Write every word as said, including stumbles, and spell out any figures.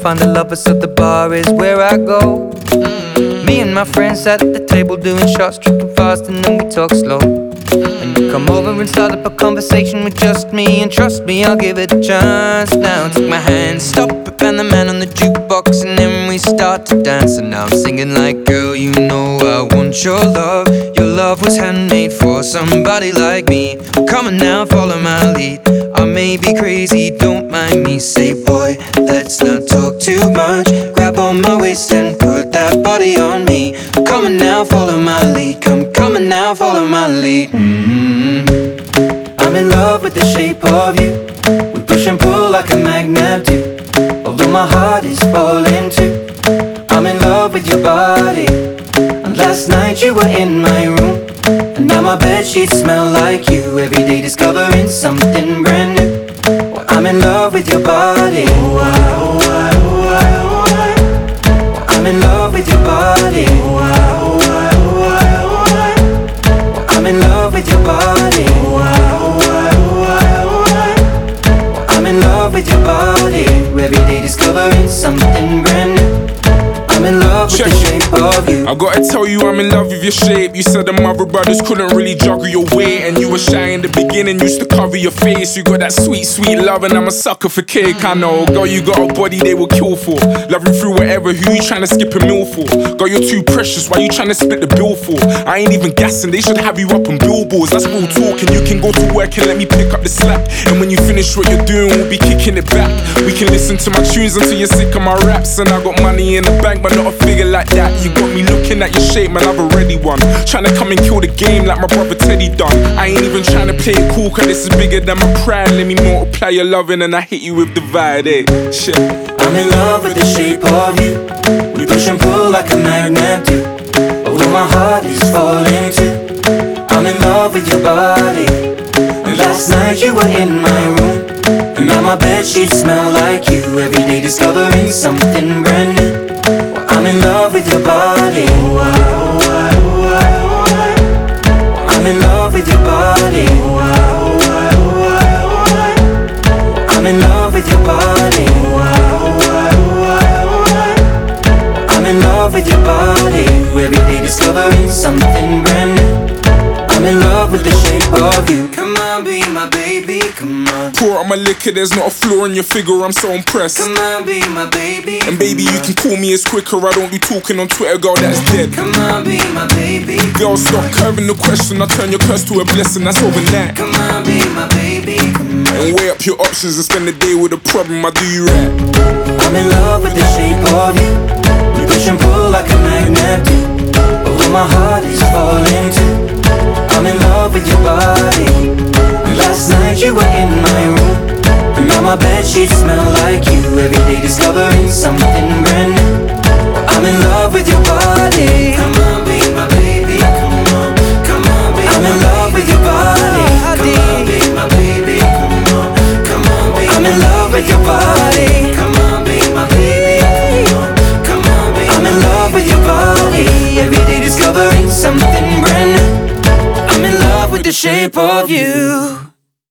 find a lover, so the bar is where I go. Mm-hmm. Me and my friends at the table doing shots, tripping fast, and then we talk slow. And you come over and start up a conversation with just me, and trust me, I'll give it a chance. Now take my hand, stop it, and the man on the jukebox, and then we start to dance. And now I'm singing like, girl, you know I want your love. Your love was handmade for somebody like me. Come on now, follow my lead. I may be crazy, don't mind me. Say, boy, let's not talk too much. Grab on my waist and put that body on me. Come on now, follow my lead. Come, come on now, follow my lead. Mm-hmm. I'm in love with the shape of you. We push and pull like a magnet do. Although my heart is falling too. I'm in love with your body. And last night you were in my room, and now my bedsheets smell like you. Every day discovering something brand new. Well, I'm in love with your body. Oh, I, oh, I, oh, I, oh, I. Well, I'm in love with your body. Oh, I, oh, I, oh, I, oh, I. Well, I'm in love with your body. Oh, I, oh, I, oh, I, oh, I. Well, I'm in love with your body. Every day discovering something brand new. I'm in love with Check. the shape of you. I gotta tell you, I'm in love with your shape. You said the mother brothers couldn't really juggle your weight, and you were shy in the beginning, used to cover your face. You got that sweet, sweet love, and I'm a sucker for cake. I know, girl, you got a body they will kill for. Loving through whatever, who you trying to skip a meal for? Girl, you're too precious, why you trying to split the bill for? I ain't even gassing, they should have you up on billboards. That's real talk, and you can go to work and let me pick up the slack. And when you finish what you're doing, we'll be kicking it back. We can listen to my tunes until you're sick of my raps. And I got money in the bank, but not a figure like that. You got me looking at your shape, man, I've already won. Tryna come and kill the game like my brother Teddy done. I ain't even tryna play it cool, cause this is bigger than my pride. Let me multiply your loving and I hit you with divide, eh? Shit. I'm in love with the shape of you. We push and pull like a magnet do. Although my heart is falling too. I'm in love with your body. And last night you were in my room, and now my bedsheets smell like you. Every day discovering something brand new. I'm in love with your body. Oh, I, oh, I, oh, I, oh, I. I'm in love with your body. Oh, I, oh, I, oh, I, oh, I. I'm in love with your body. Oh, I, oh, I, oh, I, oh, I. I'm in love with your body. Every day discovering something brand new. I'm in love with the shape of you. Come on, be my baby, come on. Pour out my liquor, there's not a flaw in your figure, I'm so impressed. Come on, be my baby. And baby, you can call me as quicker, I don't be talking on Twitter, girl, that's dead. Come on, be my baby. Girl, stop curving the question, I turn your curse to a blessing, that's overnight. Come on, be my baby, come on. And weigh up your options and spend the day with a problem, I do you right. I'm in love with the shape of you. You push and pull like a magnet do. Although my heart is falling too. I'm in love with your body. And last night you were in my room, and now my bedsheets smell like you. Every day discovering something brand new. I'm in love with your body. Come on, be my baby. Come on, come on, be I'm in love with your body. Come on, be my baby. Come on, come on, be I'm in love with your body. Come on, be my baby. Come on, come on, be I'm in love with your body. Every day discovering something brand new. I'm in love with the shape of you.